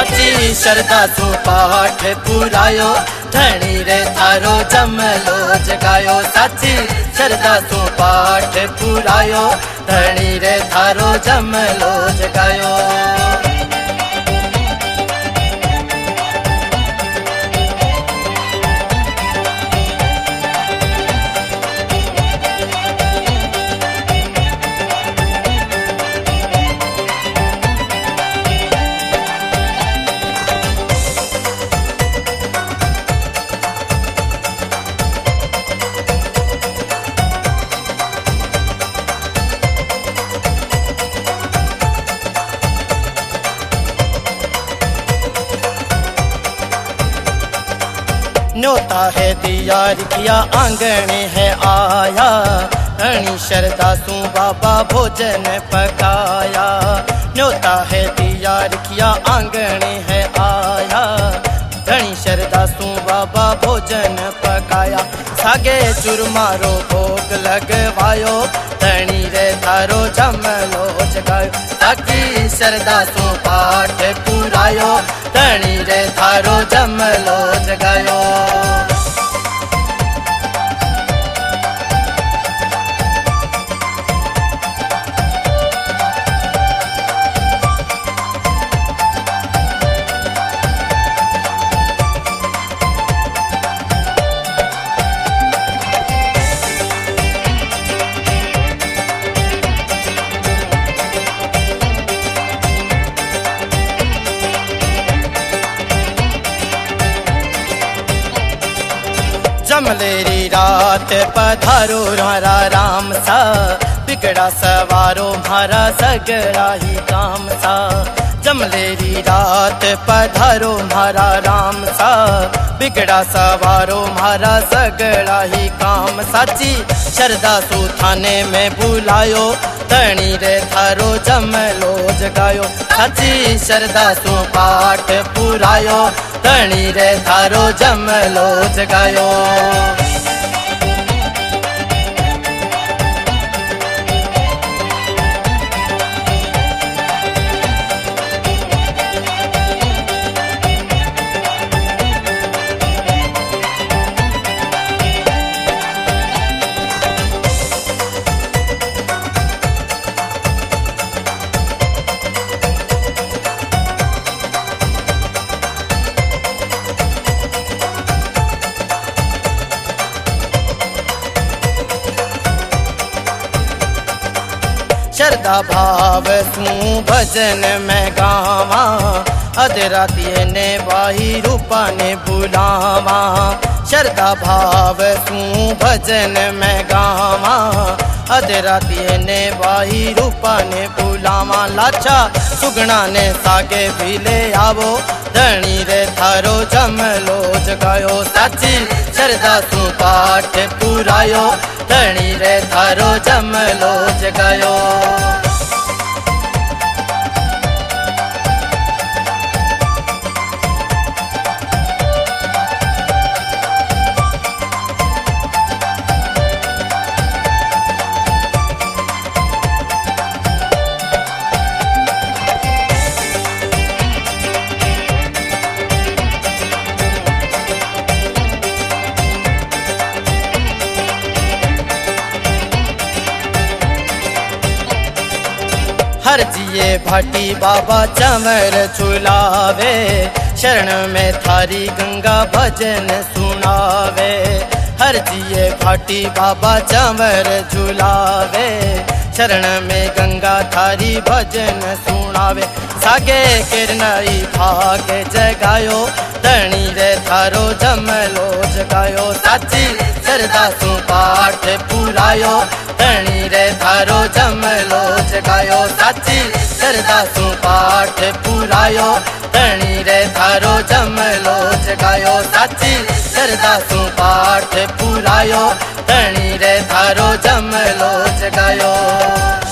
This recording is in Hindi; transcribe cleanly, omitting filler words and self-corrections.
साची श्रद्धा तू पाठ पुरायो धणी रे थारो जमलो जगायो। साची श्रद्धा तू पाठ पुरायो धणी रे थारो जमलो जगायो। न्योता है तैयार किया आंगन है आया धनी श्रद्धा तू बाबा भोजन पकाया। न्योता है तैयार किया आंगन है आया धनी श्रद्धा तू बाबा भोजन पकाया। सागे चुरमारो भोग लगवायो धनी रे थारो जमलो जगायो। साकी श्रद्धा तू पाठ पुरायो धनी रे थारो जमलो जगायो। जमलेरी रात पधारो मारा राम सा बिगड़ा सवारो मारा सगड़ा ही काम सा। जमलेरी रात पधारो मारा राम सा बिगड़ा सवारो मारा सगड़ा ही काम। साची श्रद्धा तू थाने में बुलायो धनी रे थारो जमलो जगायो। साची श्रद्धा तू पाठ पुरायो धनी रे थारो जमलो जगायो। श्रद्धा भाव तू भजन में गावा अधराती ने बाही रूपा ने बुलावा। श्रद्धा भाव तू भजन में गावा अधराती ने बाही रूपा ने बुलावा। लाचा सुगना ने सागे भी ले आवो धनी रे थारो जमलो जगायो। साची श्रद्धा तू पाठ पुरायो धनी रे थारो जमलो जगायो। हर जिए भाटी बाबा चंवर झुलावे शरण में थारी गंगा भजन सुनावे। हर जिए भाटी बाबा चंवर झुलावे शरण में गंगा थारी भजन सुनावे। सागे किरनई भाग जगायो धनी रे थारो जमलो जगायो। साची श्रद्धा तू पाठ पुरायो धनी रे थारो जमलो जगायो। साची श्रद्धा तू पाठ पुरायो धनी रे थारो जमलो जगायो। साची श्रद्धा तू पाठ पुरायो धनी रे थारो जमलो जगायो।